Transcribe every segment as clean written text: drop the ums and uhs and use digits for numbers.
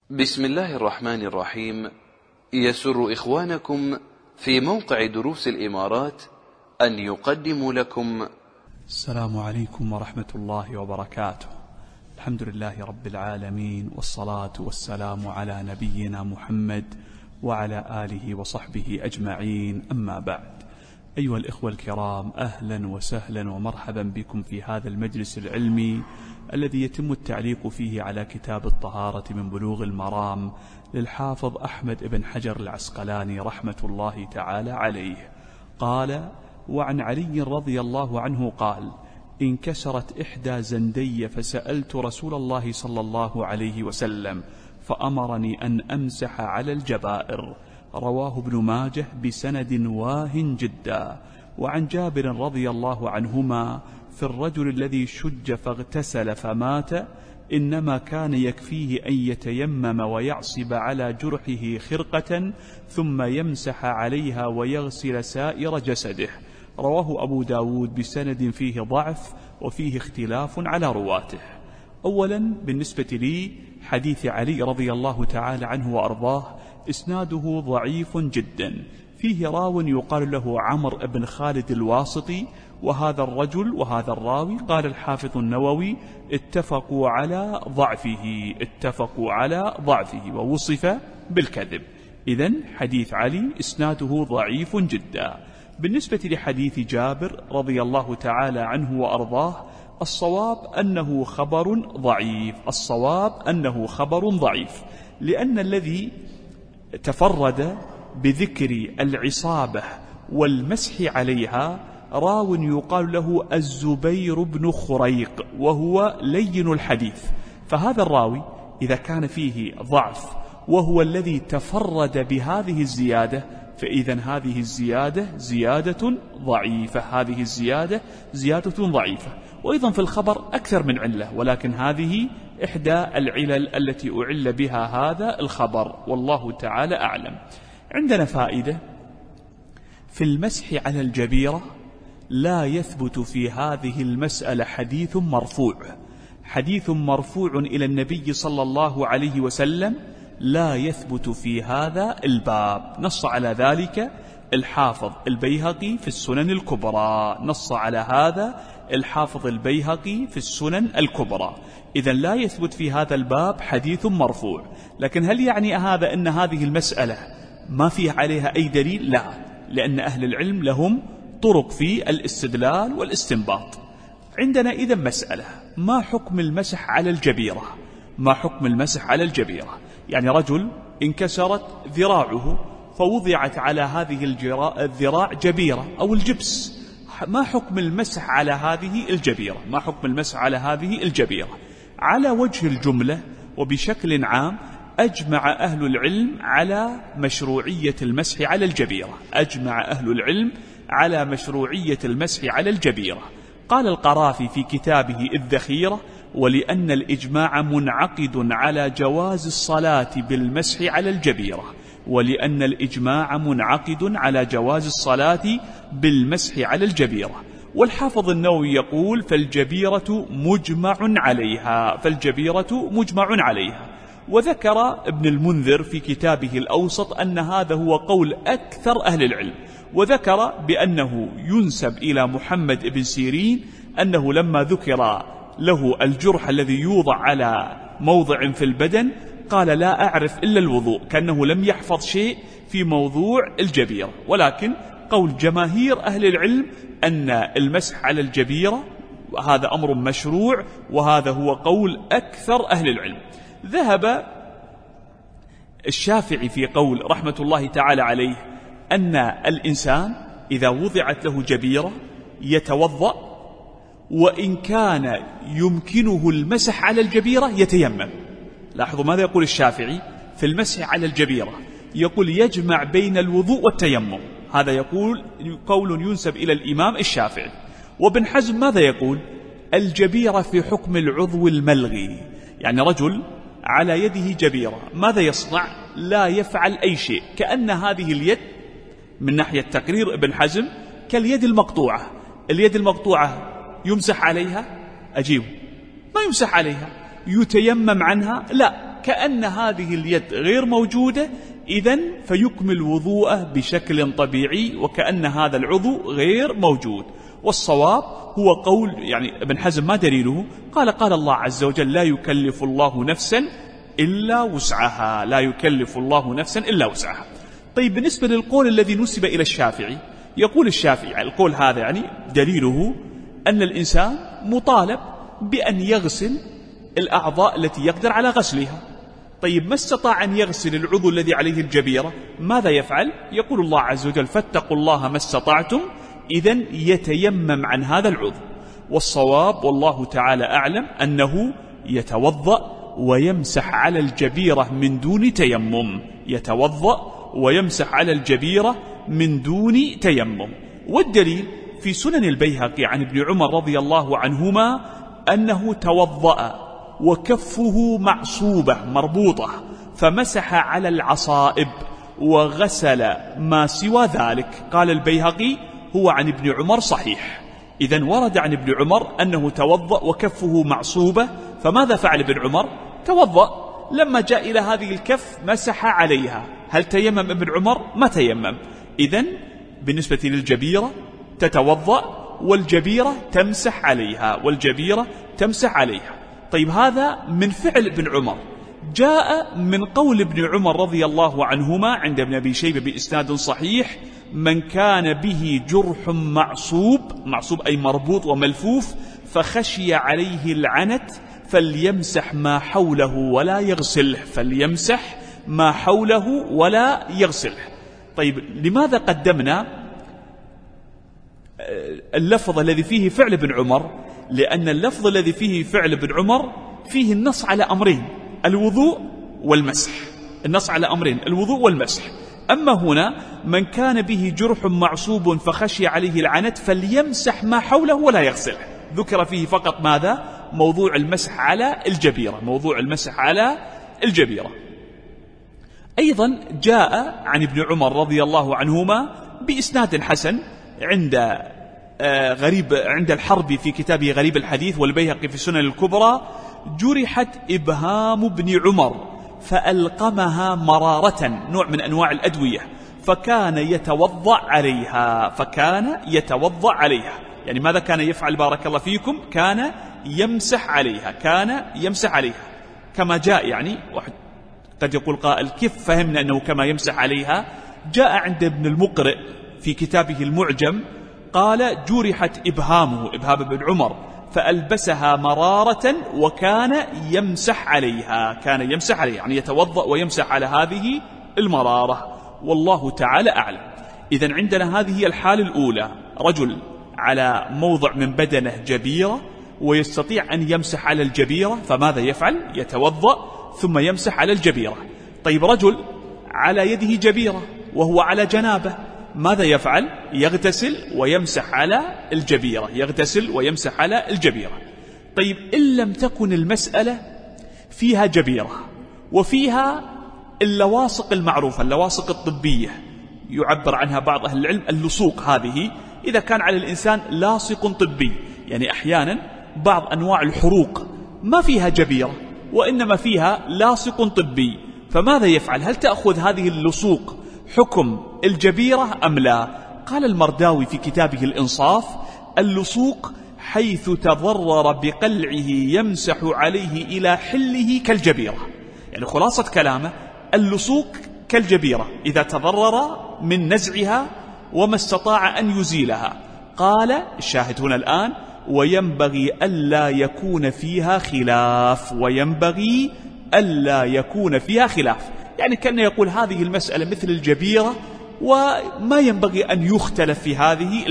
بسم الله الرحمن الرحيم. يسر إخوانكم في موقع دروس الإمارات أن يقدموا لكم السلام عليكم ورحمة الله وبركاته. الحمد لله رب العالمين، والصلاة والسلام على نبينا محمد وعلى آله وصحبه أجمعين، أما بعد. أيها الإخوة الكرام، أهلا وسهلا ومرحبا بكم في هذا المجلس العلمي الذي يتم التعليق فيه على كتاب الطهارة من بلوغ المرام للحافظ أحمد بن حجر العسقلاني رحمة الله تعالى عليه. قال: وعن علي رضي الله عنه قال: انكسرت إحدى زندي فسألت رسول الله صلى الله عليه وسلم فأمرني أن أمسح على الجبائر. رواه ابن ماجه بسند واه جدا. وعن جابر رضي الله عنهما في الرجل الذي شج فاغتسل فمات إنما كان يكفيه أن يتيمم ويعصب على جرحه خرقة ثم يمسح عليها ويغسل سائر جسده. رواه أبو داود بسند فيه ضعف وفيه اختلاف على رواته. أولا، بالنسبة لي حديث علي رضي الله تعالى عنه وأرضاه إسناده ضعيف جدا، فيه راو يقال له عمرو بن خالد الواسطي، وهذا الرجل وهذا الراوي قال الحافظ النووي اتفقوا على ضعفه ووصف بالكذب. إذن حديث علي إسناده ضعيف جدا. بالنسبة لحديث جابر رضي الله تعالى عنه وأرضاه الصواب أنه خبر ضعيف، لأن الذي تفرد بذكر العصابة والمسح عليها راو يقال له الزبير بن خريق، وهو لين الحديث. فهذا الراوي إذا كان فيه ضعف وهو الذي تفرد بهذه الزيادة، فإذن هذه الزيادة زيادة ضعيفة. وأيضا في الخبر أكثر من علة، ولكن هذه إحدى العلل التي أعل بها هذا الخبر، والله تعالى أعلم. عندنا فائدة في المسح على الجبيرة: لا يثبت في هذه المسألة حديث مرفوع إلى النبي صلى الله عليه وسلم، لا يثبت في هذا الباب. نص على ذلك الحافظ البيهقي في السنن الكبرى. إذن لا يثبت في هذا الباب حديث مرفوع. لكن هل يعني هذا أن هذه المسألة ما فيه عليها أي دليل؟ لا، لأن أهل العلم لهم طرق في الاستدلال والاستنباط. عندنا إذن مسألة: ما حكم المسح على الجبيرة؟ يعني رجل انكسرت ذراعه فوضعت على هذه الذراع جبيرة أو الجبس، ما حكم المسح على هذه الجبيرة؟ على وجه الجملة وبشكل عام أجمع أهل العلم على مشروعية المسح على الجبيرة. قال القرافي في كتابه الذخيرة: ولأن الإجماع منعقد على جواز الصلاة بالمسح على الجبيرة. والحافظ النووي يقول: فالجبيرة مجمع عليها. وذكر ابن المنذر في كتابه الأوسط أن هذا هو قول أكثر أهل العلم، وذكر بأنه ينسب إلى محمد بن سيرين أنه لما ذكر له الجرح الذي يوضع على موضع في البدن قال: لا أعرف إلا الوضوء، كأنه لم يحفظ شيء في موضوع الجبيرة. ولكن قول جماهير أهل العلم أن المسح على الجبيرة هذا أمر مشروع، وهذا هو قول أكثر أهل العلم. ذهب الشافعي في قول رحمة الله تعالى عليه أن الإنسان إذا وضعت له جبيرة يتوضأ، وإن كان يمكنه المسح على الجبيرة يتيمم. لاحظوا ماذا يقول الشافعي في المسح على الجبيرة، يقول يجمع بين الوضوء والتيمم. هذا يقول قول ينسب إلى الإمام الشافعي. وابن حزم ماذا يقول؟ الجبيرة في حكم العضو الملغي، يعني رجل على يده جبيرة ماذا يصنع؟ لا يفعل أي شيء، كأن هذه اليد من ناحية تقرير ابن حزم كاليد المقطوعة. اليد المقطوعة يمسح عليها؟ أجيب، ما يمسح عليها. يتيمم عنها؟ لا، كأن هذه اليد غير موجودة، إذن فيكمل وضوءه بشكل طبيعي وكأن هذا العضو غير موجود. والصواب هو قول يعني ابن حزم. ما دليله؟ قال الله عز وجل: لا يكلف الله نفسا إلا وسعها، لا يكلف الله نفسا إلا وسعها. طيب بالنسبة للقول الذي نسب إلى الشافعي، يقول الشافعي القول هذا يعني دليله أن الإنسان مطالب بأن يغسل الأعضاء التي يقدر على غسلها. طيب ما استطاع أن يغسل العضو الذي عليه الجبيرة، ماذا يفعل؟ يقول الله عز وجل: فاتقوا الله ما استطعتم، إذن يتيمم عن هذا العضو. والصواب والله تعالى أعلم أنه يتوضأ ويمسح على الجبيرة من دون تيمم، يتوضأ ويمسح على الجبيرة من دون تيمم. والدليل في سنن البيهقي عن ابن عمر رضي الله عنهما أنه توضأ وكفه معصوبة مربوطة فمسح على العصائب وغسل ما سوى ذلك. قال البيهقي: هو عن ابن عمر صحيح. إذن ورد عن ابن عمر أنه توضأ وكفه معصوبة. فماذا فعل ابن عمر؟ توضأ، لما جاء إلى هذه الكف مسح عليها. هل تيمم ابن عمر؟ ما تيمم. إذن بالنسبة للجبيرة تتوضأ والجبيرة تمسح عليها، والجبيرة تمسح عليها. طيب هذا من فعل ابن عمر. جاء من قول ابن عمر رضي الله عنهما عند ابن أبي شيبة بإسناد صحيح: من كان به جرح معصوب أي مربوط وملفوف فخشي عليه العنت فليمسح ما حوله ولا يغسله، فليمسح ما حوله ولا يغسله. طيب لماذا قدمنا اللفظ الذي فيه فعل ابن عمر؟ لأن اللفظ الذي فيه فعل ابن عمر فيه النص على أمرين: الوضوء والمسح. النص على أمرين: الوضوء والمسح. أما هنا من كان به جرح معصوب فخشي عليه العنت فليمسح ما حوله ولا يغسله، ذكر فيه فقط ماذا؟ موضوع المسح على الجبيرة، موضوع المسح على الجبيرة. أيضا جاء عن ابن عمر رضي الله عنهما بإسناد حسن عند الحربي في كتابه غريب الحديث والبيهقي في السنن الكبرى: جرحت إبهام ابن عمر فألقمها مرارة، نوع من أنواع الأدوية، فكان يتوضأ عليها. يعني ماذا كان يفعل بارك الله فيكم؟ كان يمسح عليها، كما جاء. يعني واحد قد يقول قائل: كيف فهمنا أنه كما يمسح عليها؟ جاء عند ابن المقرئ في كتابه المعجم قال: جرحت إبهام ابن عمر فألبسها مرارة وكان يمسح عليها، يعني يتوضأ ويمسح على هذه المرارة. والله تعالى أعلم. إذن عندنا هذه هي الحالة الأولى: رجل على موضع من بدنه جبيرة ويستطيع أن يمسح على الجبيرة، فماذا يفعل؟ يتوضأ ثم يمسح على الجبيرة. طيب رجل على يده جبيرة وهو على جنابه، ماذا يفعل؟ يغتسل ويمسح على الجبيرة، طيب إن لم تكن المسألة فيها جبيرة وفيها اللواصق المعروفة، اللواصق الطبية يعبر عنها بعض أهل العلم اللصوق، هذه إذا كان على الإنسان لاصق طبي، يعني أحيانا بعض أنواع الحروق ما فيها جبيرة وإنما فيها لاصق طبي، فماذا يفعل؟ هل تأخذ هذه اللصوق حكم الجبيرة أم لا؟ قال المرداوي في كتابه الإنصاف: اللصوق حيث تضرر بقلعه يمسح عليه إلى حله كالجبيرة. يعني خلاصة كلامه اللصوق كالجبيرة إذا تضرر من نزعها وما استطاع أن يزيلها. قال الشاهد هنا الآن: وينبغي ألا يكون فيها خلاف، يعني كان يقول هذه المسألة مثل الجبيرة وما ينبغي أن يختلف في هذه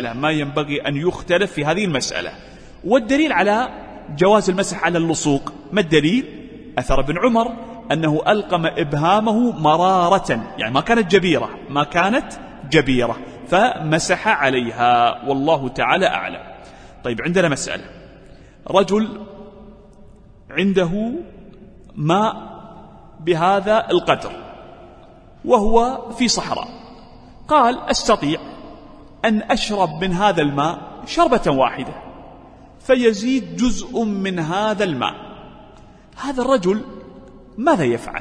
المسألة، والدليل على جواز المسح على اللصوق ما الدليل؟ أثر ابن عمر أنه ألقم إبهامه مرارة، يعني ما كانت جبيرة فمسح عليها، والله تعالى أعلم. طيب عندنا مسألة: رجل عنده ماء بهذا القدر وهو في صحراء، قال: أستطيع أن أشرب من هذا الماء شربة واحدة فيزيد جزء من هذا الماء. هذا الرجل ماذا يفعل؟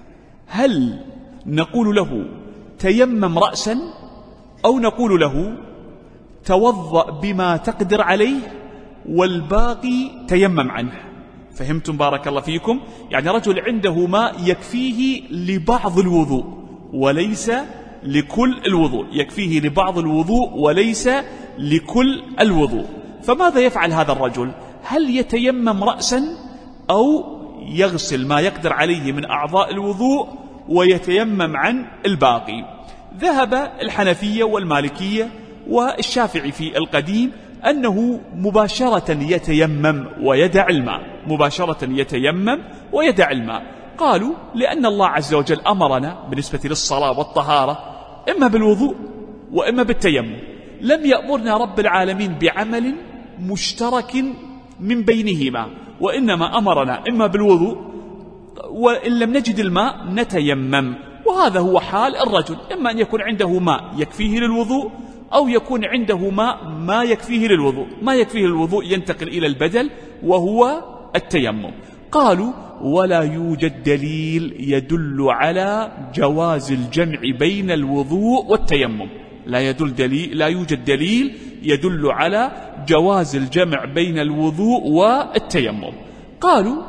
هل نقول له تيمم رأسا، أو نقول له توضأ بما تقدر عليه والباقي تيمم عنه؟ فهمتم بارك الله فيكم؟ يعني رجل عنده ماء يكفيه لبعض الوضوء وليس لكل الوضوء، يكفيه لبعض الوضوء وليس لكل الوضوء، فماذا يفعل هذا الرجل؟ هل يتيمم رأسا أو يغسل ما يقدر عليه من أعضاء الوضوء ويتيمم عن الباقي؟ ذهب الحنفية والمالكية والشافعي في القديم أنه مباشرة يتيمم ويدع الماء، مباشرة يتيمم ويدع الماء. قالوا لأن الله عز وجل أمرنا بالنسبة للصلاة والطهارة إما بالوضوء وإما بالتيمم، لم يأمرنا رب العالمين بعمل مشترك من بينهما، وإنما أمرنا إما بالوضوء، وإن لم نجد الماء نتيمم. وهذا هو حال الرجل، إما أن يكون عنده ماء يكفيه للوضوء، أو يكون عنده ماء ما يكفيه للوضوء. ما يكفيه للوضوء ينتقل إلى البدل وهو التيمم. قالوا ولا يوجد دليل يدل على جواز الجمع بين الوضوء والتيمم، لا يوجد دليل يدل على جواز الجمع بين الوضوء والتيمم. قالوا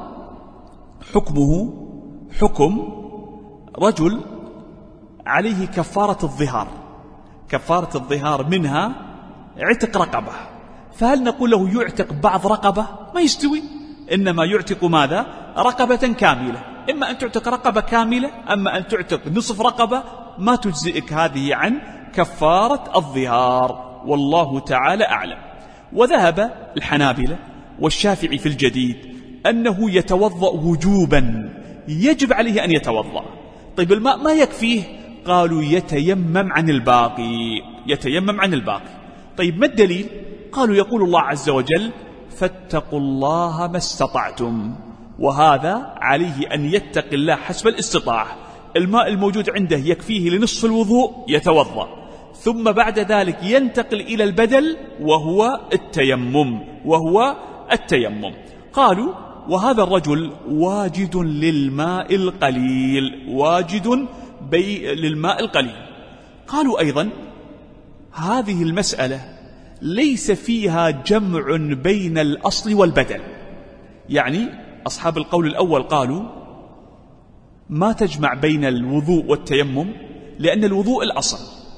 حكمه حكم رجل عليه كفارة الظهار، كفارة الظهار منها عتق رقبة، فهل نقول له يعتق بعض رقبة؟ ما يستوي، إنما يعتق ماذا؟ رقبة كاملة. إما أن تعتق رقبة كاملة، أما أن تعتق نصف رقبة ما تجزئك هذه عن كفارة الظهار، والله تعالى أعلم. وذهب الحنابلة والشافعي في الجديد أنه يتوضأ وجوبا، يجب عليه أن يتوضأ. طيب الماء ما يكفيه، قالوا يتيمم عن الباقي، يتيمم عن الباقي. طيب ما الدليل؟ قالوا يقول الله عز وجل فاتقوا الله ما استطعتم، وهذا عليه أن يتقي الله حسب الاستطاعة. الماء الموجود عنده يكفيه لنصف الوضوء يتوضأ، ثم بعد ذلك ينتقل إلى البدل وهو التيمم. قالوا وهذا الرجل واجد للماء القليل، للماء القليل. قالوا أيضا هذه المسألة ليس فيها جمع بين الأصل والبدل، يعني أصحاب القول الأول قالوا ما تجمع بين الوضوء والتيمم، لأن الوضوء الأصل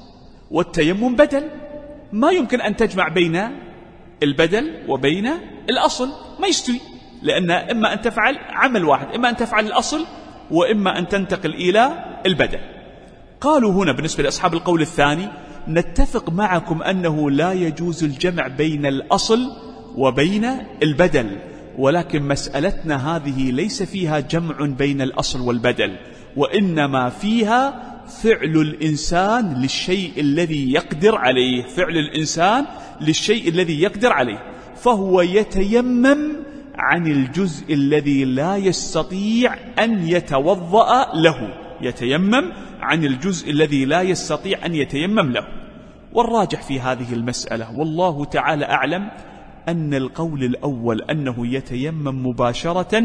والتيمم بدل، ما يمكن أن تجمع بين البدل وبين الأصل، ما يستوي، لأن إما أن تفعل عمل واحد، إما أن تفعل الأصل وإما أن تنتقل إلى البدل. قالوا هنا بالنسبة لأصحاب القول الثاني نتفق معكم أنه لا يجوز الجمع بين الأصل وبين البدل، ولكن مسألتنا هذه ليس فيها جمع بين الأصل والبدل، وإنما فيها فعل الإنسان للشيء الذي يقدر عليه، فعل الإنسان للشيء الذي يقدر عليه، فهو يتيمم عن الجزء الذي لا يستطيع أن يتوضأ له، يتيمم عن الجزء الذي لا يستطيع أن يتيمم له. والراجح في هذه المسألة والله تعالى أعلم أن القول الأول أنه يتيمم مباشرة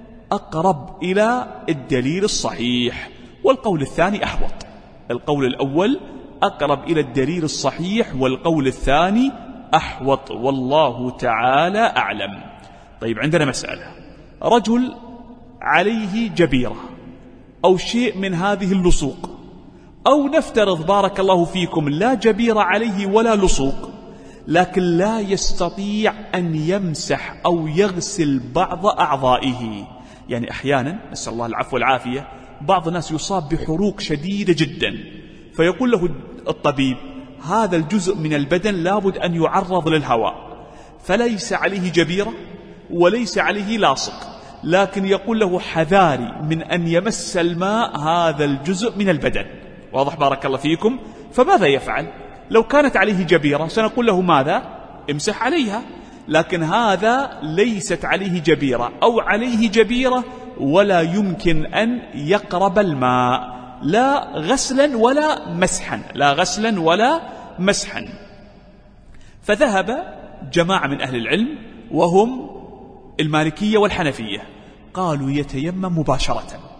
أقرب إلى الدليل الصحيح، والقول الثاني أحوط. القول الأول أقرب إلى الدليل الصحيح والقول الثاني أحوط، والله تعالى أعلم. طيب عندنا مسألة، رجل عليه جبيرة أو شيء من هذه اللصوق، أو نفترض بارك الله فيكم لا جبيرة عليه ولا لصوق، لكن لا يستطيع أن يمسح أو يغسل بعض أعضائه. يعني أحيانا نسأل الله العفو والعافية بعض الناس يصاب بحروق شديدة جدا، فيقول له الطبيب هذا الجزء من البدن لابد أن يعرض للهواء، فليس عليه جبيرة وليس عليه لاصق، لكن يقول له حذاري من أن يمس الماء هذا الجزء من البدن. واضح بارك الله فيكم؟ فماذا يفعل؟ لو كانت عليه جبيرة سنقول له ماذا؟ امسح عليها، لكن هذا ليست عليه جبيرة أو عليه جبيرة ولا يمكن أن يقرب الماء، لا غسلا ولا مسحا، لا غسلا ولا مسحا. فذهب جماعة من أهل العلم وهم المالكية والحنفية، قالوا يتيمم مباشرة،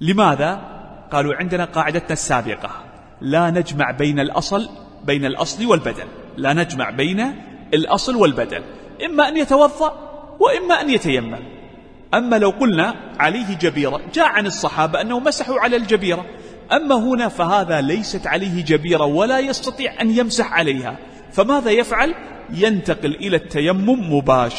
لماذا؟ قالوا عندنا قاعدتنا السابقة لا نجمع بين الأصل والبدل، لا نجمع بين الأصل والبدل، إما أن يتوضأ وإما أن يتيمم. أما لو قلنا عليه جبيرة، جاء عن الصحابة أنه مسحوا على الجبيرة، أما هنا فهذا ليست عليه جبيرة ولا يستطيع أن يمسح عليها، فماذا يفعل؟ ينتقل إلى التيمم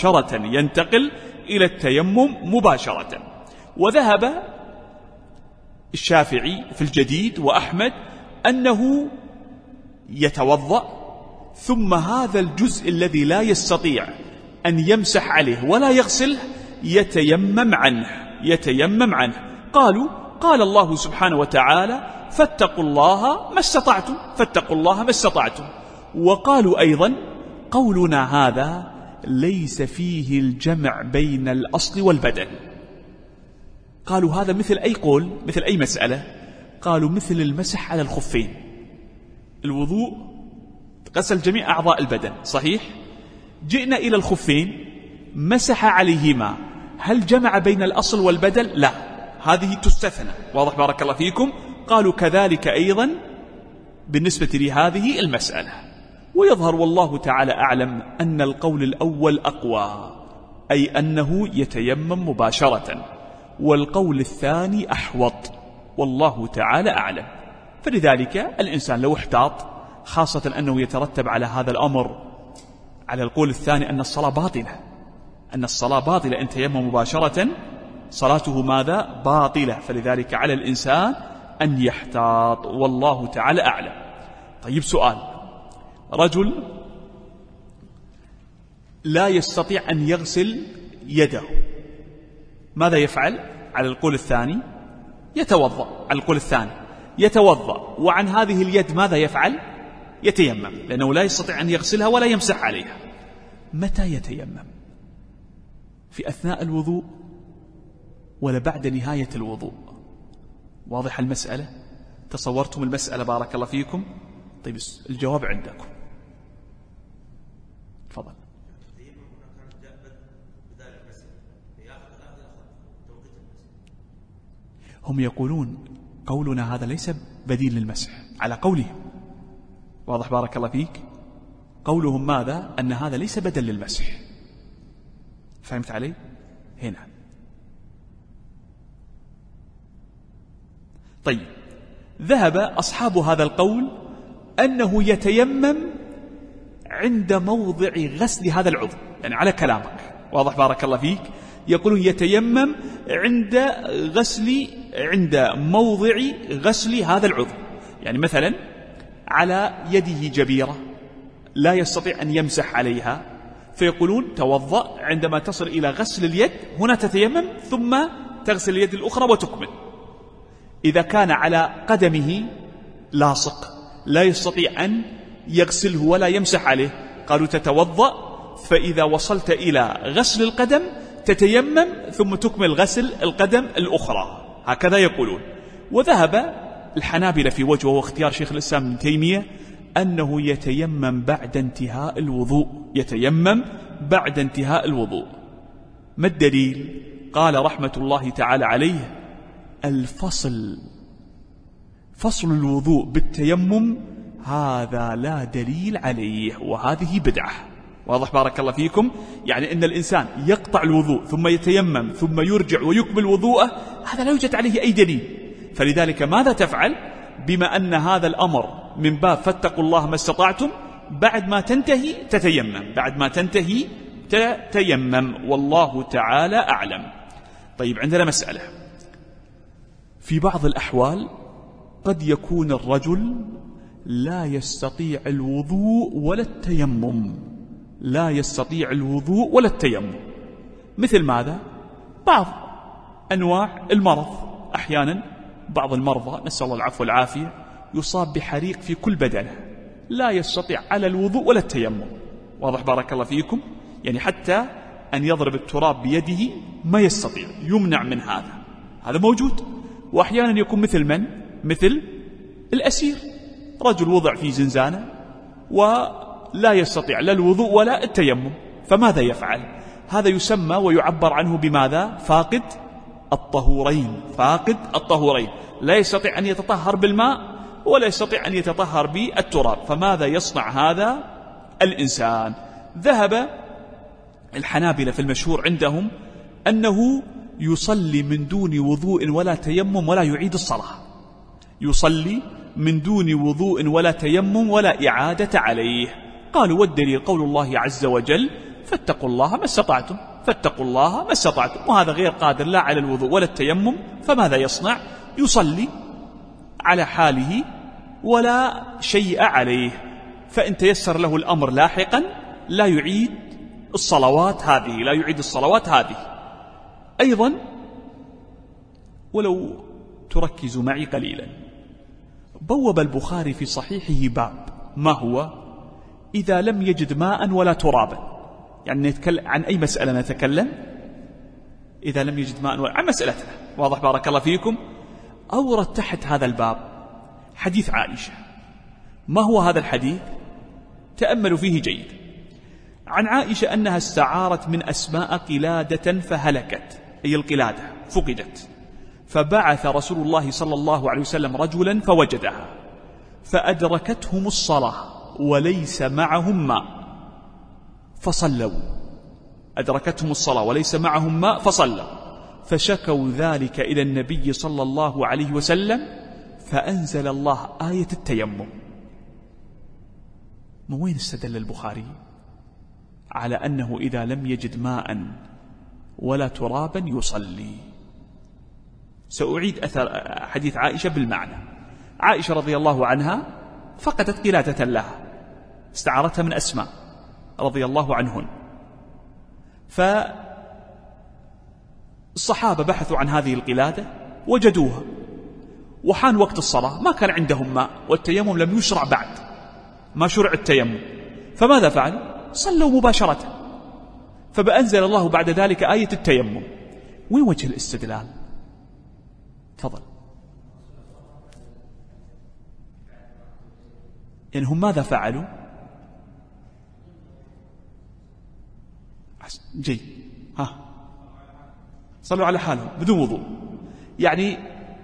مباشرة. وذهب الشافعي في الجديد وأحمد أنه يتوضأ، ثم هذا الجزء الذي لا يستطيع أن يمسح عليه ولا يغسله يتيمم عنه. قال الله سبحانه وتعالى فاتقوا الله ما استطعتم. وقالوا أيضا قولنا هذا ليس فيه الجمع بين الأصل والبدل. قالوا هذا مثل أي قول، مثل أي مسألة؟ قالوا مثل المسح على الخفين. الوضوء غسل جميع أعضاء البدن صحيح، جئنا إلى الخفين مسح عليهما، هل جمع بين الأصل والبدل؟ لا، هذه تستثنى. واضح بارك الله فيكم؟ قالوا كذلك أيضا بالنسبة لهذه المسألة. ويظهر والله تعالى أعلم أن القول الأول أقوى، أي أنه يتيمم مباشرة، والقول الثاني أحوط، والله تعالى أعلم. فلذلك الإنسان لو احتاط، خاصة أنه يترتب على هذا الأمر، على القول الثاني أن الصلاة باطلة، إن تيمم مباشرة صلاته ماذا؟ باطلة. فلذلك على الإنسان أن يحتاط، والله تعالى أعلم. طيب سؤال، رجل لا يستطيع أن يغسل يده، ماذا يفعل؟ على القول الثاني يتوضأ، على القول الثاني يتوضأ، وعن هذه اليد ماذا يفعل؟ يتيمم، لأنه لا يستطيع أن يغسلها ولا يمسح عليها. متى يتيمم؟ في أثناء الوضوء ولا بعد نهاية الوضوء؟ واضح المسألة؟ تصورتم المسألة بارك الله فيكم؟ طيب الجواب عندكم، تفضل. هم يقولون قولنا هذا ليس بديل للمسح على قولهم. واضح بارك الله فيك؟ قولهم ماذا؟ أن هذا ليس بدل للمسح. فهمت علي؟ هنا. طيب، ذهب أصحاب هذا القول أنه يتيمم عند موضع غسل هذا العضو، يعني على كلامك. واضح بارك الله فيك؟ يقولون يتيمم عند موضع غسل هذا العضو، يعني مثلا على يده جبيرة لا يستطيع أن يمسح عليها، فيقولون توضأ، عندما تصل إلى غسل اليد هنا تتيمم ثم تغسل اليد الأخرى وتكمل. إذا كان على قدمه لاصق لا يستطيع أن يغسله ولا يمسح عليه، قالوا تتوضأ، فإذا وصلت إلى غسل القدم تتيمم ثم تكمل غسل القدم الأخرى، هكذا يقولون. وذهب الحنابلة في وجه، وهو اختيار شيخ الإسلام ابن تيمية، أنه يتيمم بعد انتهاء الوضوء. ما الدليل؟ قال رحمة الله تعالى عليه: فصل الوضوء بالتيمم هذا لا دليل عليه، وهذه بدعة. واضح بارك الله فيكم؟ يعني إن الإنسان يقطع الوضوء ثم يتيمم ثم يرجع ويكمل وضوءه، هذا لا يوجد عليه أي دليل. فلذلك ماذا تفعل؟ بما أن هذا الأمر من باب فاتقوا الله ما استطعتم، بعد ما تنتهي تتيمم، والله تعالى أعلم. طيب، عندنا مسألة، في بعض الأحوال قد يكون الرجل لا يستطيع الوضوء ولا التيمم، مثل ماذا؟ بعض أنواع المرض. أحيانا بعض المرضى نسأل الله العفو والعافية يصاب بحريق في كل بدنه، لا يستطيع على الوضوء ولا التيمم. واضح بارك الله فيكم؟ يعني حتى أن يضرب التراب بيده ما يستطيع، يمنع من هذا موجود. وأحيانا يكون مثل الأسير، رجل وضع في زنزانة ولا يستطيع لا الوضوء ولا التيمم، فماذا يفعل؟ هذا يسمى ويعبر عنه بماذا؟ فاقد الطهورين، فاقد الطهورين، لا يستطيع أن يتطهر بالماء ولا يستطيع أن يتطهر بالتراب، فماذا يصنع هذا الإنسان؟ ذهب الحنابلة في المشهور عندهم أنه يصلي من دون وضوء ولا تيمم ولا يعيد الصلاة، يصلي من دون وضوء ولا تيمم ولا إعادة عليه. قالوا والدليل قول الله عز وجل فاتقوا الله ما استطعتم، فاتقوا الله ما استطعتم، وهذا غير قادر لا على الوضوء ولا التيمم، فماذا يصنع؟ يصلي على حاله ولا شيء عليه، فإن تيسر له الأمر لاحقا لا يعيد الصلوات هذه، لا يعيد الصلوات هذه. أيضا ولو تركزوا معي قليلا، بوب البخاري في صحيحه باب ما هو؟ إذا لم يجد ماء ولا ترابا، يعني نتكلم عن أي مسألة نتكلم؟ إذا لم يجد ماء ولا عن مسألتنا، واضح بارك الله فيكم. أورد تحت هذا الباب حديث عائشة. ما هو هذا الحديث؟ تأملوا فيه جيد. عن عائشة أنها استعارت من أسماء قلادة فهلكت، أي القلادة فقدت، فبعث رسول الله صلى الله عليه وسلم رجلا فوجدها، فأدركتهم الصلاة وليس معهم ماء فصلوا، أدركتهم الصلاة وليس معهم ماء فصلوا، فشكوا ذلك إلى النبي صلى الله عليه وسلم فأنزل الله آية التيمم. من وين استدل البخاري على أنه إذا لم يجد ماء ولا ترابا يصلي؟ سأعيد أثر حديث عائشة بالمعنى. عائشة رضي الله عنها فقدت قلادة لها، استعارتها من أسماء رضي الله عنهن، فالصحابة بحثوا عن هذه القلادة وجدوها، وحان وقت الصلاة ما كان عندهم ماء، والتيمم لم يشرع بعد، ما شرع التيمم، فماذا فعلوا؟ صلوا مباشرة، فبأنزل الله بعد ذلك آية التيمم. وين وجه الاستدلال؟ تفضل. يعني هم ماذا فعلوا؟ جيد، صلوا على حالهم بدون وضوء. يعني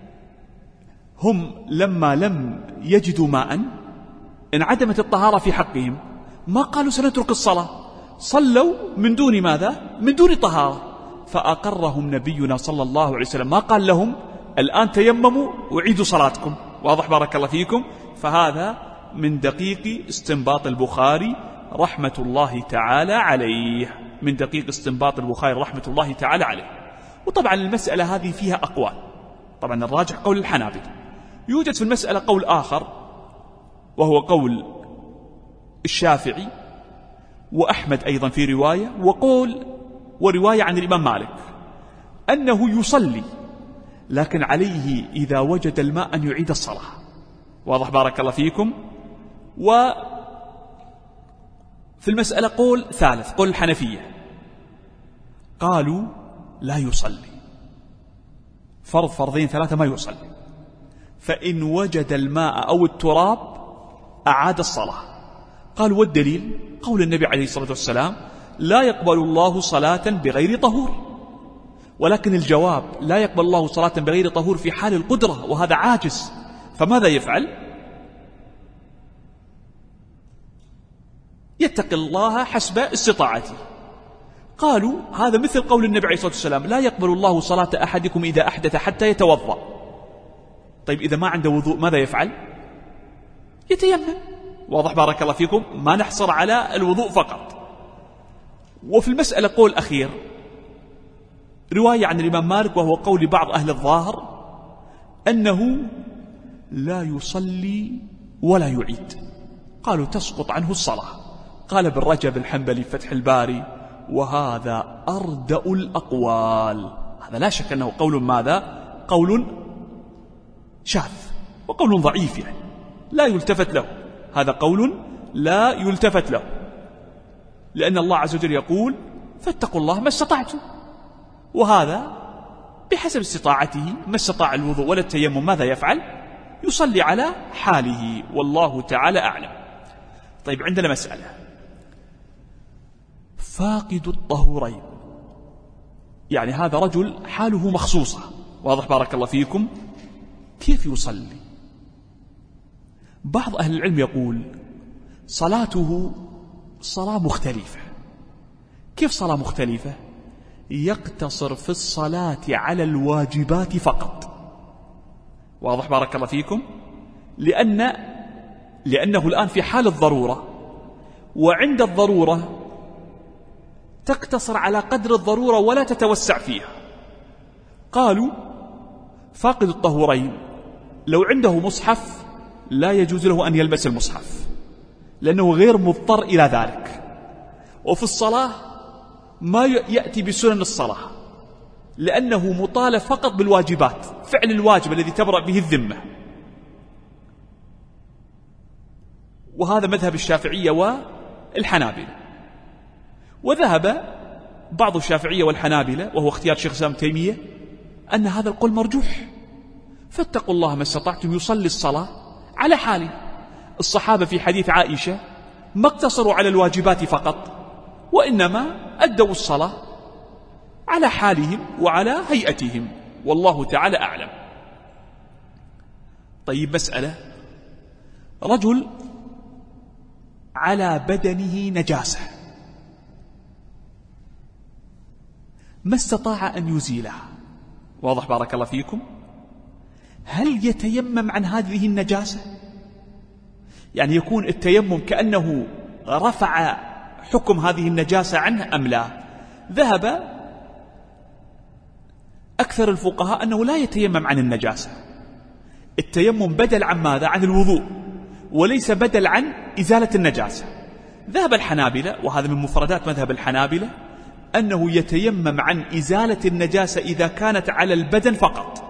هم لما لم يجدوا ماء انعدمت الطهارة في حقهم، ما قالوا سنترك الصلاة، صلوا من دون ماذا؟ من دون طهارة، فأقرهم نبينا صلى الله عليه وسلم، ما قال لهم الآن تيمموا وعيدوا صلاتكم. واضح بارك الله فيكم. فهذا من دقيق استنباط البخاري رحمة الله تعالى عليه، من دقيق استنباط البخاري رحمة الله تعالى عليه. وطبعا المسألة هذه فيها أقوال، طبعا الراجح قول الحنابلة. يوجد في المسألة قول آخر وهو قول الشافعي وأحمد أيضا في رواية، ورواية عن الإمام مالك أنه يصلي لكن عليه إذا وجد الماء أن يعيد الصلاة. واضح بارك الله فيكم. وفي المسألة قول ثالث، قول الحنفية، قالوا لا يصلي، فرضين ثلاثة ما يصلي، فإن وجد الماء أو التراب أعاد الصلاة. قالوا والدليل قول النبي عليه الصلاة والسلام لا يقبل الله صلاة بغير طهور، ولكن الجواب لا يقبل الله صلاة بغير طهور في حال القدرة، وهذا عاجز، فماذا يفعل؟ يتقي الله حسب استطاعته. قالوا هذا مثل قول النبي عليه الصلاة والسلام لا يقبل الله صلاة أحدكم إذا أحدث حتى يتوضأ. طيب إذا ما عنده وضوء ماذا يفعل؟ يتيمم. واضح بارك الله فيكم. ما نحصر على الوضوء فقط. وفي المسألة قول أخير رواية عن الإمام مالك وهو قول بعض أهل الظاهر أنه لا يصلي ولا يعيد، قالوا تسقط عنه الصلاة. قال ابن رجب الحنبلي فتح الباري وهذا أردأ الأقوال، هذا لا شك أنه قول ماذا؟ قول شاذ وقول ضعيف، يعني لا يلتفت له، هذا قول لا يلتفت له، لأن الله عز وجل يقول فاتقوا الله ما استطعتم، وهذا بحسب استطاعته، ما استطاع الوضوء ولا التيمم ماذا يفعل؟ يصلي على حاله، والله تعالى أعلم. طيب عندنا مسألة، فاقد الطهورين يعني هذا رجل حاله مخصوصة، واضح بارك الله فيكم. كيف يصلي؟ بعض أهل العلم يقول صلاته صلاة مختلفة. كيف صلاة مختلفة؟ يقتصر في الصلاة على الواجبات فقط، واضح بارك الله فيكم. لأنه الآن في حال الضرورة، وعند الضرورة تقتصر على قدر الضرورة ولا تتوسع فيها. قالوا فاقد الطهورين لو عنده مصحف لا يجوز له أن يلبس المصحف لأنه غير مضطر إلى ذلك. وفي الصلاة ما يأتي بسنن الصلاة لأنه مطالب فقط بالواجبات، فعل الواجب الذي تبرأ به الذمة. وهذا مذهب الشافعية والحنابلة. وذهب بعض الشافعية والحنابلة وهو اختيار شيخ الإسلام ابن تيمية أن هذا القول مرجوح، فاتقوا الله ما استطعتم، يصلي الصلاة على حاله. الصحابة في حديث عائشة ما اقتصروا على الواجبات فقط، وإنما أدوا الصلاة على حالهم وعلى هيئتهم، والله تعالى أعلم. طيب مسألة، رجل على بدنه نجاسة ما استطاع أن يزيلها، واضح بارك الله فيكم. هل يتيمم عن هذه النجاسة؟ يعني يكون التيمم كأنه رفع حكم هذه النجاسة عنه أم لا؟ ذهب أكثر الفقهاء أنه لا يتيمم عن النجاسة. التيمم بدل عن ماذا؟ عن الوضوء، وليس بدل عن إزالة النجاسة. ذهب الحنابلة، وهذا من مفردات مذهب الحنابلة، أنه يتيمم عن إزالة النجاسة إذا كانت على البدن فقط،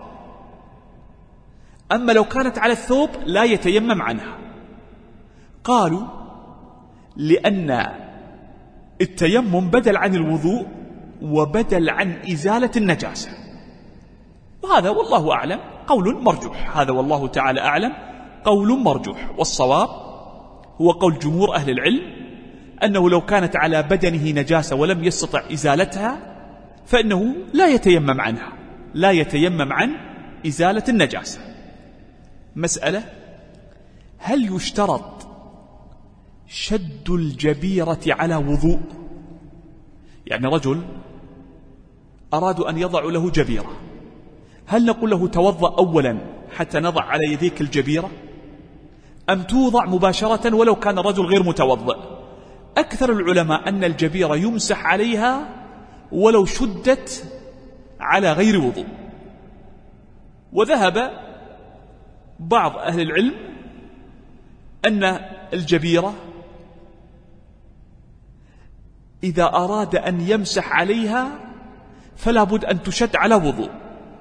أما لو كانت على الثوب لا يتيمم عنها. قالوا لأن التيمم بدل عن الوضوء وبدل عن إزالة النجاسة، وهذا والله أعلم قول مرجوح. هذا والله تعالى أعلم قول مرجوح، والصواب هو قول جمهور أهل العلم أنه لو كانت على بدنه نجاسة ولم يستطع إزالتها فإنه لا يتيمم عنها، لا يتيمم عن إزالة النجاسة. مسألة، هل يشترط شد الجبيرة على وضوء؟ يعني رجل أرادوا أن يضعوا له جبيرة، هل نقول له توضأ أولا حتى نضع على يديك الجبيرة، أم توضع مباشرة ولو كان الرجل غير متوضئ؟ أكثر العلماء أن الجبيرة يمسح عليها ولو شدت على غير وضوء. وذهب بعض أهل العلم أن الجبيرة إذا أراد أن يمسح عليها فلا بد أن تشد على وضوء.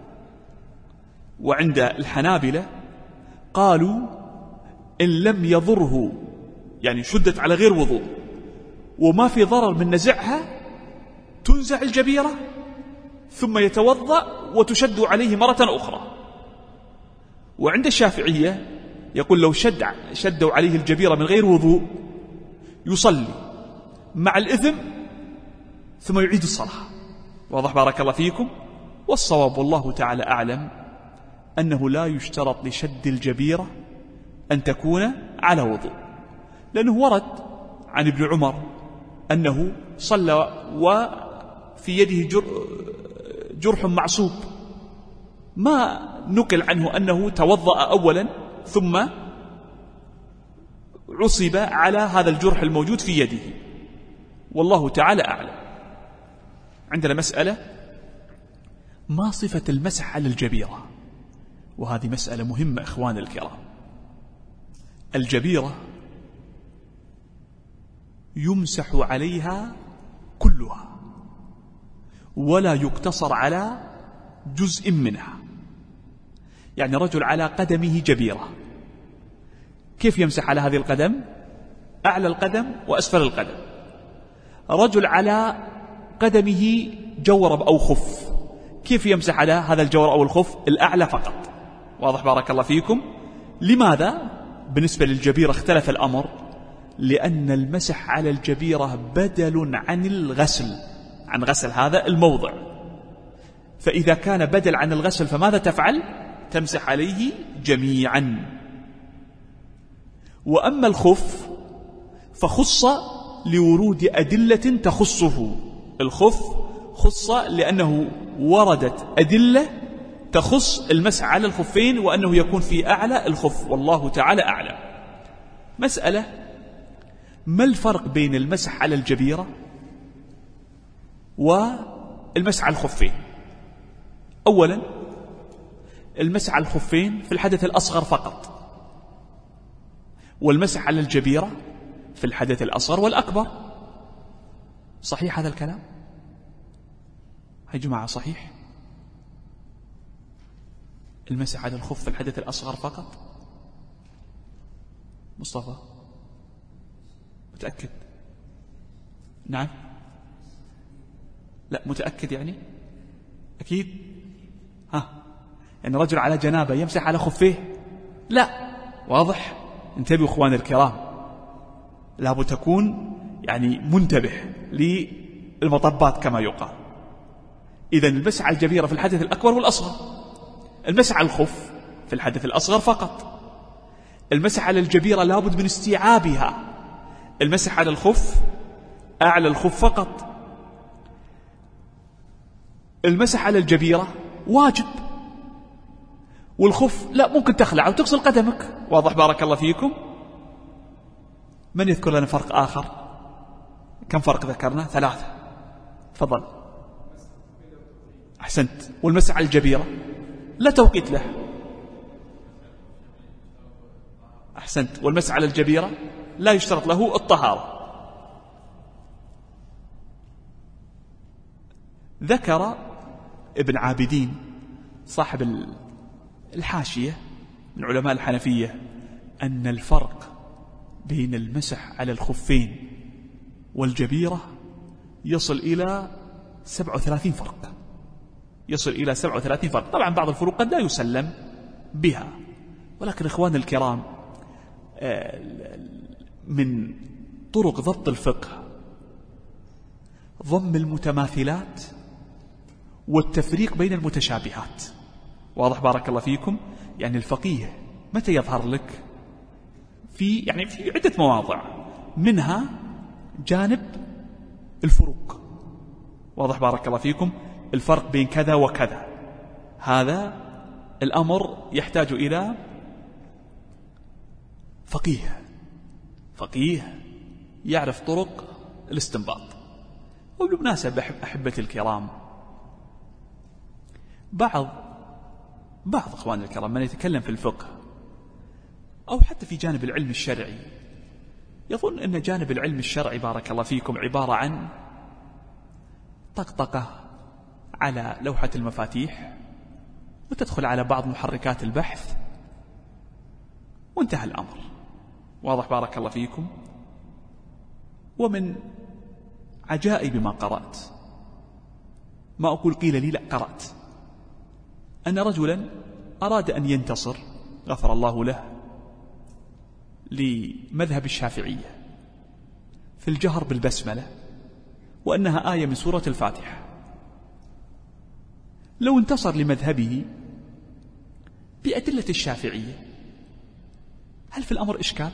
وعند الحنابلة قالوا إن لم يضره، يعني شدت على غير وضوء وما في ضرر من نزعها، تنزع الجبيرة ثم يتوضأ وتشد عليه مرة أخرى. وعند الشافعية يقول لو شدوا عليه الجبيرة من غير وضوء يصلي مع الإثم ثم يعيد الصلاة، واضح بارك الله فيكم. والصواب والله تعالى أعلم أنه لا يشترط لشد الجبيرة أن تكون على وضوء، لأنه ورد عن ابن عمر أنه صلى وفي يده جرح معصوب، ما نقل عنه أنه توضأ أولا ثم عصب على هذا الجرح الموجود في يده، والله تعالى أعلم. عندنا مسألة، ما صفة المسح على الجبيرة؟ وهذه مسألة مهمة إخوان الكرام. الجبيرة يمسح عليها كلها ولا يقتصر على جزء منها. يعني رجل على قدمه جبيرة، كيف يمسح على هذه القدم؟ أعلى القدم وأسفل القدم. رجل على قدمه جورب أو خف، كيف يمسح على هذا الجورب أو الخف؟ الأعلى فقط، واضح بارك الله فيكم. لماذا بالنسبة للجبيرة اختلف الأمر؟ لأن المسح على الجبيرة بدل عن الغسل، عن غسل هذا الموضع، فإذا كان بدل عن الغسل فماذا تفعل؟ تمسح عليه جميعا. وأما الخف فخص لورود أدلة تخصه. الخف خص لأنه وردت أدلة تخص المسح على الخفين، وأنه يكون في أعلى الخف، والله تعالى أعلم. مسألة: ما الفرق بين المسح على الجبيرة والمسح على الخفين؟ أولا، المسح على الخفين في الحدث الأصغر فقط، والمسح على الجبيرة في الحدث الأصغر والأكبر. صحيح هذا الكلام يا جماعة؟ صحيح؟ المسح على الخف في الحدث الأصغر فقط؟ مصطفى متأكد؟ نعم؟ لا متأكد يعني؟ أكيد؟ يعني رجل على جنابه يمسح على خفيه؟ لا. واضح؟ انتبهوا اخواني الكرام، لابد تكون يعني منتبه للمطبات كما يقال. إذن المسح على الجبيرة في الحدث الأكبر والأصغر، المسح على الخف في الحدث الأصغر فقط. المسح على الجبيرة لابد من استيعابها، المسح على الخف أعلى الخف فقط. المسح على الجبيرة واجب، والخف لا، ممكن تخلع وتغسل قدمك. واضح؟ بارك الله فيكم. من يذكر لنا فرق آخر؟ كم فرق ذكرنا؟ 3. تفضل. أحسنت. والمسح على الجبيرة لا توقيت له. أحسنت. والمسح على الجبيرة لا يشترط له الطهارة. ذكر ابن عابدين صاحب الحاشية من علماء الحنفية أن الفرق بين المسح على الخفين والجبيرة يصل إلى 37 فرق، يصل إلى 37 فرق. طبعا بعض الفروق قد لا يسلم بها، ولكن إخوان الكرام من طرق ضبط الفقه ضم المتماثلات والتفريق بين المتشابهات. واضح؟ بارك الله فيكم. يعني الفقيه متى يظهر لك؟ في عدة مواضع، منها جانب الفروق. واضح؟ بارك الله فيكم. الفرق بين كذا وكذا، هذا الأمر يحتاج إلى فقيه يعرف طرق الاستنباط. وبالمناسبة أحبتي الكرام، بعض أخواني الكرام من يتكلم في الفقه أو حتى في جانب العلم الشرعي يظن أن جانب العلم الشرعي بارك الله فيكم عبارة عن طقطقة على لوحة المفاتيح، وتدخل على بعض محركات البحث وانتهى الأمر. واضح؟ بارك الله فيكم. ومن عجائب ما قرأت، ما أقول قيل لي، لا قرأت، أن رجلا أراد أن ينتصر غفر الله له لمذهب الشافعية في الجهر بالبسملة، وأنها آية من سورة الفاتحة. لو انتصر لمذهبه بأدلة الشافعية هل في الأمر إشكال؟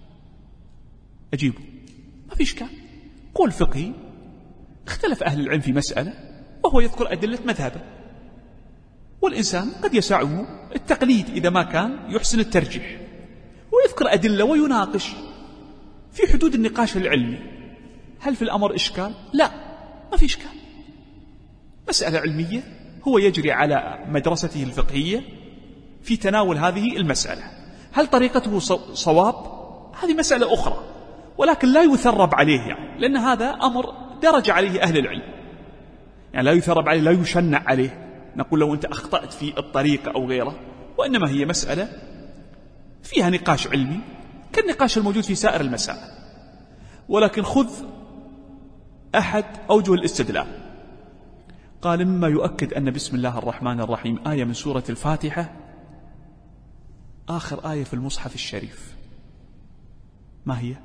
أجيبه ما في إشكال. قول فقهي اختلف أهل العلم في مسألة وهو يذكر أدلة مذهبه، والإنسان قد يسعه التقليد إذا ما كان يحسن الترجيح، ويذكر أدلة ويناقش في حدود النقاش العلمي. هل في الأمر إشكال؟ لا، ما في إشكال. مسألة علمية هو يجري على مدرسته الفقهية في تناول هذه المسألة. هل طريقته صواب؟ هذه مسألة أخرى، ولكن لا يثرب عليه لأن هذا أمر درج عليه أهل العلم. لا يثرب عليه، لا يشنع عليه، نقول له أنت أخطأت في الطريقة أو غيره، وإنما هي مسألة فيها نقاش علمي كالنقاش الموجود في سائر المسائل. ولكن خذ أحد أوجه الاستدلال. قال مما يؤكد أن بسم الله الرحمن الرحيم آية من سورة الفاتحة آخر آية في المصحف الشريف. ما هي؟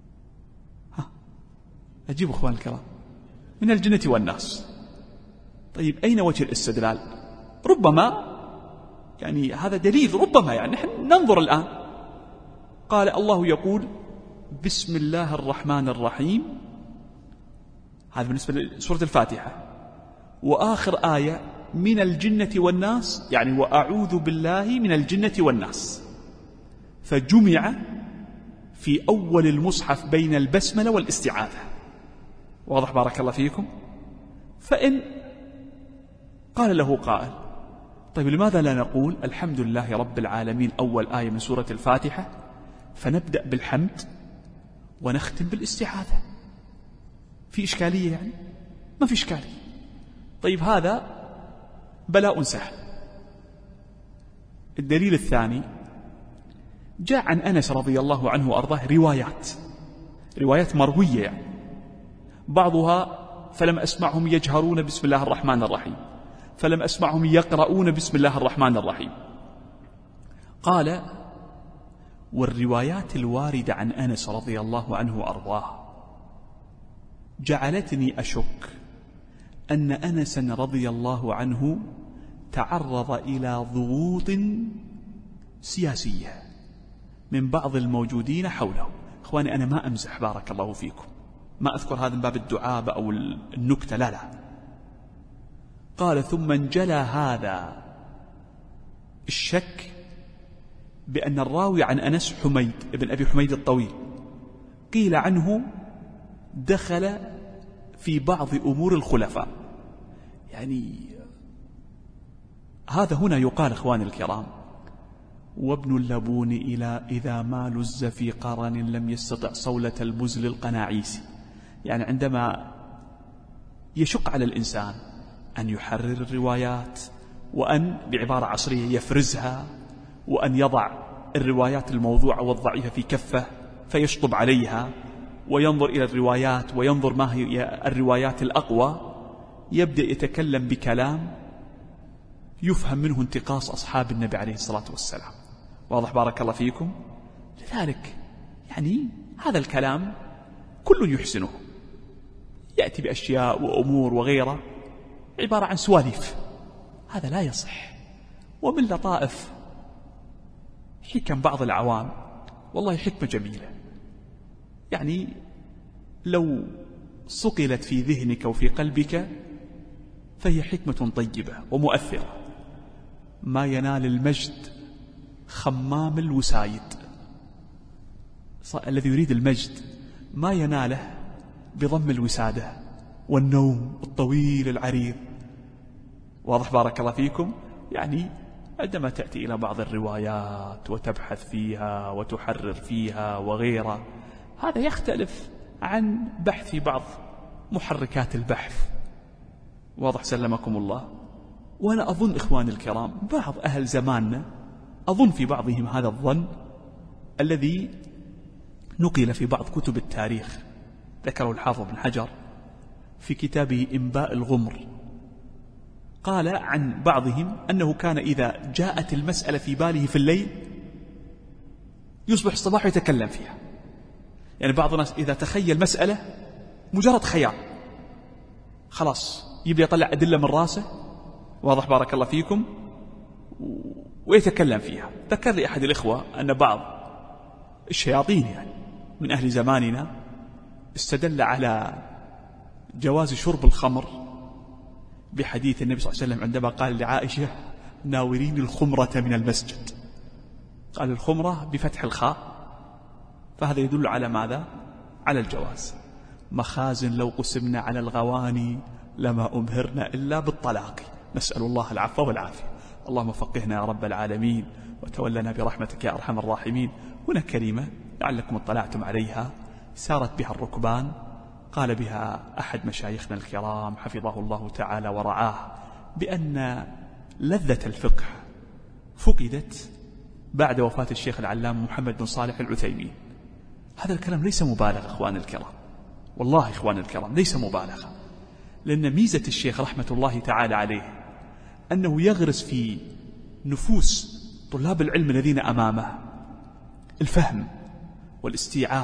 أجيب أخوان الكرام من الجنة والناس. طيب أين وجه الاستدلال؟ ربما يعني هذا دليل، ربما يعني نحن ننظر الآن. قال الله يقول بسم الله الرحمن الرحيم، هذا بالنسبة لسورة الفاتحة، وآخر آية من الجنة والناس، يعني وأعوذ بالله من الجنة والناس، فجمع في أول المصحف بين البسملة والاستعاذة. واضح بارك الله فيكم؟ فإن قال له قائل طيب لماذا لا نقول الحمد لله رب العالمين أول آية من سورة الفاتحة، فنبدأ بالحمد ونختم بالاستعاذة؟ في إشكالية يعني؟ ما في إشكالية. طيب هذا بلاء سهل. الدليل الثاني جاء عن أنس رضي الله عنه وأرضاه روايات مروية يعني، بعضها فلم أسمعهم يجهرون بسم الله الرحمن الرحيم، فلم أسمعهم يقرؤون بسم الله الرحمن الرحيم. قال والروايات الواردة عن أنس رضي الله عنه وأرضاه جعلتني أشك أن أنسا رضي الله عنه تعرض إلى ضغوط سياسية من بعض الموجودين حوله. إخواني أنا ما أمزح بارك الله فيكم، ما أذكر هذا من باب الدعابة أو النكتة، لا. قال ثم انجلى هذا الشك بأن الراوي عن أنس حميد ابن أبي حميد الطويل قيل عنه دخل في بعض أمور الخلفاء. يعني هذا هنا يقال إخواني الكرام وابن اللبون إذا ما لز في قرن لم يستطع صولة البزل القناعيسي. يعني عندما يشق على الإنسان أن يحرر الروايات وأن بعبارة عصرية يفرزها، وأن يضع الروايات الموضوعة والضعيفة في كفة فيشطب عليها وينظر إلى الروايات وينظر ما هي الروايات الأقوى، يبدأ يتكلم بكلام يفهم منه انتقاص أصحاب النبي عليه الصلاة والسلام. واضح بارك الله فيكم؟ لذلك يعني هذا الكلام كل يحسنه، يأتي بأشياء وأمور وغيره عبارة عن سواليف، هذا لا يصح. ومن لطائف حكم بعض العوام والله حكمة جميلة، يعني لو صقلت في ذهنك وفي قلبك فهي حكمة طيبة ومؤثرة. ما ينال المجد خمام الوسايد، الذي يريد المجد ما يناله بضم الوسادة والنوم الطويل العريض. واضح بارك الله فيكم؟ يعني عندما تأتي إلى بعض الروايات وتبحث فيها وتحرر فيها وغيرها، هذا يختلف عن بحث في بعض محركات البحث. واضح سلمكم الله؟ وأنا أظن إخواني الكرام بعض أهل زماننا أظن في بعضهم هذا الظن الذي نقل في بعض كتب التاريخ، ذكره الحافظ بن حجر في كتابه إنباء الغمر، قال عن بعضهم أنه كان إذا جاءت المسألة في باله في الليل يصبح الصباح يتكلم فيها. يعني بعض الناس إذا تخيل مسألة مجرد خيال خلاص يبدأ يطلع أدلة من راسه، واضح بارك الله فيكم، ويتكلم فيها. ذكر لي أحد الإخوة أن بعض الشياطين يعني من أهل زماننا استدل على جواز شرب الخمر بحديث النبي صلى الله عليه وسلم عندما قال لعائشة ناورين الخمرة من المسجد، قال الخمرة بفتح الخاء، فهذا يدل على ماذا؟ على الجواز. مخازن لو قسمنا على الغواني لما أمهرنا إلا بالطلاق، نسأل الله العفو والعافية. اللهم فقهنا يا رب العالمين وتولنا برحمتك يا أرحم الراحمين. هنا كلمة لعلكم اطلعتم عليها سارت بها الركبان، قال بها أحد مشايخنا الكرام حفظه الله تعالى ورعاه، بأن لذة الفقه فقدت بعد وفاة الشيخ العلام محمد بن صالح العثيمين. هذا الكلام ليس مبالغة إخواني الكرام، والله إخواني الكرام ليس مبالغة، لأن ميزة الشيخ رحمة الله تعالى عليه أنه يغرس في نفوس طلاب العلم الذين أمامه الفهم والاستيعاب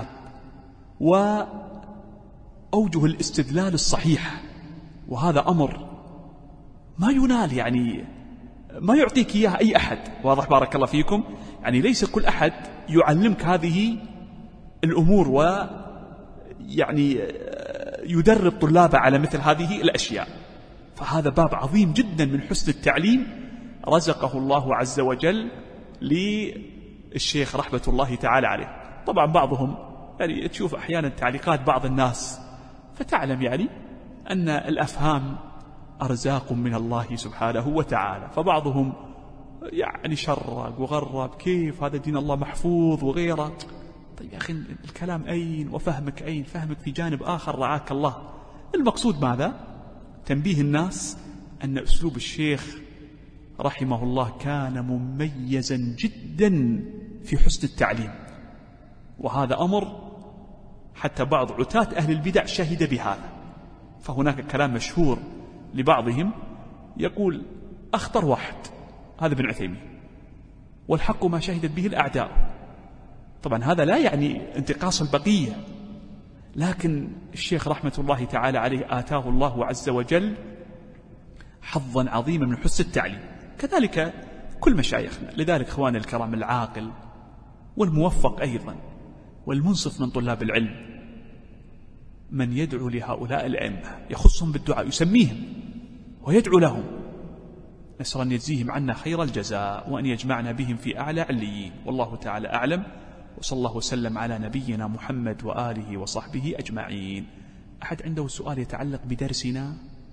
وأوجه الاستدلال الصحيح، وهذا أمر ما ينال، يعني ما يعطيك إياها أي أحد. واضح بارك الله فيكم؟ يعني ليس كل أحد يعلمك هذه الأمور ويعني يدرب طلابه على مثل هذه الأشياء. فهذا باب عظيم جدا من حسن التعليم رزقه الله عز وجل للشيخ رحمة الله تعالى عليه. طبعا بعضهم يعني تشوف أحيانا تعليقات بعض الناس فتعلم يعني أن الأفهام أرزاق من الله سبحانه وتعالى، فبعضهم يعني شرق وغرب، كيف هذا دين الله محفوظ وغيره. طيب يا أخي الكلام أين وفهمك أين؟ فهمك في جانب آخر رعاك الله. المقصود ماذا؟ تنبيه الناس أن أسلوب الشيخ رحمه الله كان مميزا جدا في حسن التعليم، وهذا أمر حتى بعض عتاة أهل البدع شهد بهذا. فهناك كلام مشهور لبعضهم يقول أخطر واحد هذا ابن عثيمين، والحق ما شهدت به الأعداء. طبعا هذا لا يعني انتقاص البقية، لكن الشيخ رحمة الله تعالى عليه آتاه الله عز وجل حظا عظيما من حسن التعليم، كذلك كل مشايخنا. لذلك اخواني الكرام العاقل والموفق أيضا والمنصف من طلاب العلم من يدعو لهؤلاء الأئمة، يخصهم بالدعاء، يسميهم ويدعو لهم، نسأل أن يجزيهم عنا خير الجزاء وأن يجمعنا بهم في أعلى عليين. والله تعالى أعلم، وصلى الله وسلم على نبينا محمد وآله وصحبه أجمعين. أحد عنده سؤال يتعلق بدرسنا؟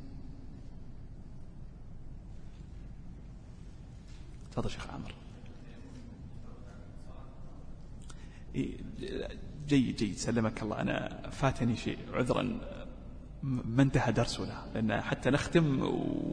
تفضل شيخ عامر. جيد سلمك الله. أنا فاتني شيء عذرا، ما انتهى درسنا، لأن حتى نختم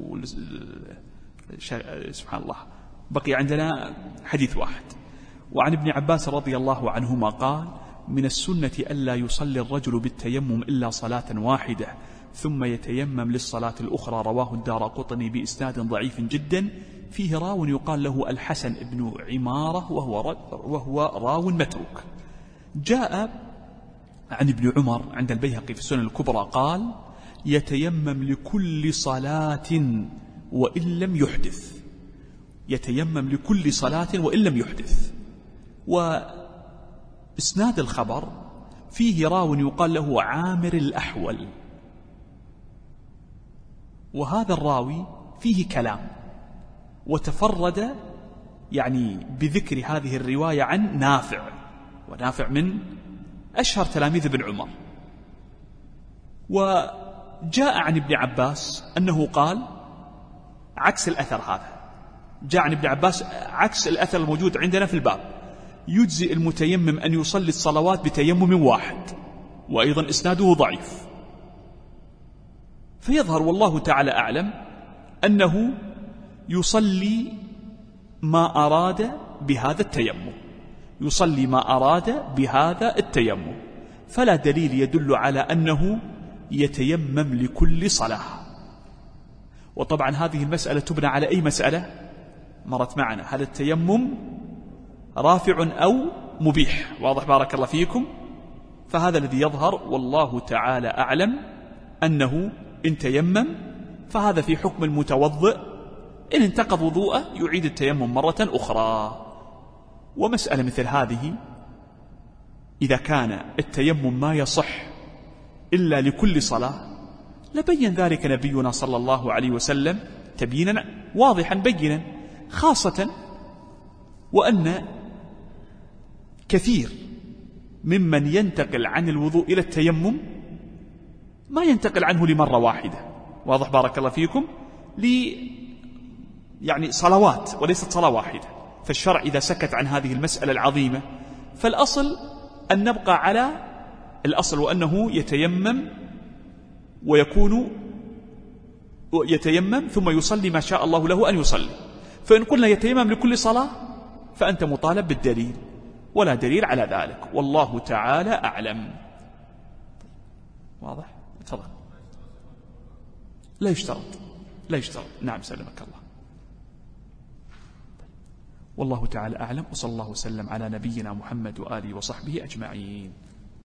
سبحان الله بقي عندنا حديث واحد. وعن ابن عباس رضي الله عنهما قال: من السنة ألا يصلي الرجل بالتيمم إلا صلاة واحدة ثم يتيمم للصلاة الأخرى. رواه الدارقطني بإسناد ضعيف جدا، فيه راو يقال له الحسن بن عمارة وهو راو متروك. جاء عن ابن عمر عند البيهقي في السنن الكبرى قال: يتيمم لكل صلاة وإن لم يحدث. يتيمم لكل صلاة وإن لم يحدث. وإسناد الخبر فيه راو يقال له عامر الأحول، وهذا الراوي فيه كلام، وتفرد يعني بذكر هذه الرواية عن نافع، ونافع من أشهر تلاميذ ابن عمر. وجاء عن ابن عباس أنه قال عكس الأثر هذا، جاء عن ابن عباس عكس الأثر الموجود عندنا في الباب: يجزئ المتيمم أن يصلي الصلوات بتيمم واحد، وأيضا إسناده ضعيف. فيظهر والله تعالى أعلم أنه يصلي ما أراد بهذا التيمم، يصلي ما أراد بهذا التيمم، فلا دليل يدل على أنه يتيمم لكل صلاة. وطبعا هذه المسألة تبنى على أي مسألة مرت معنا؟ هل التيمم رافع أو مبيح؟ واضح بارك الله فيكم. فهذا الذي يظهر والله تعالى أعلم، أنه إن تيمم فهذا في حكم المتوضئ، إن انتقض وضوءه يعيد التيمم مرة أخرى. ومسألة مثل هذه إذا كان التيمم ما يصح إلا لكل صلاة لبين ذلك نبينا صلى الله عليه وسلم تبيينا واضحا بينا، خاصة وأن كثير ممن ينتقل عن الوضوء إلى التيمم ما ينتقل عنه لمرة واحدة. واضح بارك الله فيكم؟ يعني صلوات وليست صلاة واحدة. فالشرع إذا سكت عن هذه المسألة العظيمة فالأصل أن نبقى على الأصل، وأنه يتيمم ويكون يتيمم ثم يصلي ما شاء الله له أن يصلي. فإن قلنا يتيمم لكل صلاة فأنت مطالب بالدليل، ولا دليل على ذلك، والله تعالى أعلم. واضح؟ تفضل. لا يشترط. نعم سلمك الله. والله تعالى أعلم، وصلى الله وسلم على نبينا محمد وآله وصحبه أجمعين.